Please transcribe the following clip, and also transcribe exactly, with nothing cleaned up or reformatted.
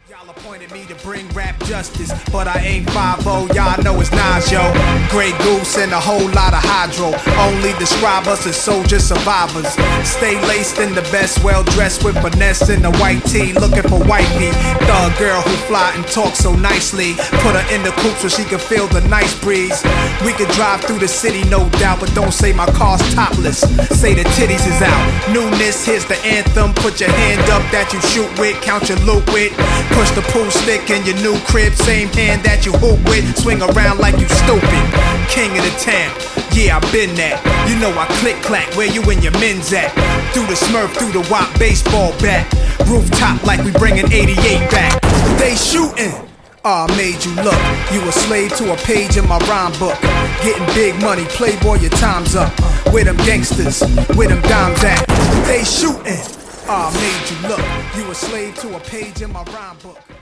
Y'all appointed me to bring rap justice, but I ain't five oh, y'all know it's Nas, yo. Grey Goose and a whole lot of hydro. Only describe us as soldier survivors. Stay laced in the best, well dressed with finesse in the white tee, looking for wifey. Thug girl who fly and talk so nicely. Put her in the coupe so she can feel the nice breeze. We could drive through the city, no doubt, but don't say my car's topless. Say the titties is out. Newness, here's the anthem. Put your hand up that you shoot with, count your loot with. Push the pool stick in your new crib, same hand that you hoop with. Swing around like you stupid. King of the town, yeah, I been that. You know I click clack, where you and your men's at? Through the Smurf, through the Wop baseball bat. Rooftop like we bringing eighty-eight back. They shooting. Ah, oh, made you look. You a slave to a page in my rhyme book. Getting big money, playboy, your time's up. Where them gangsters, where them dimes at? They shooting. Ah, oh, made you look. You a slave to a page in my rhyme book.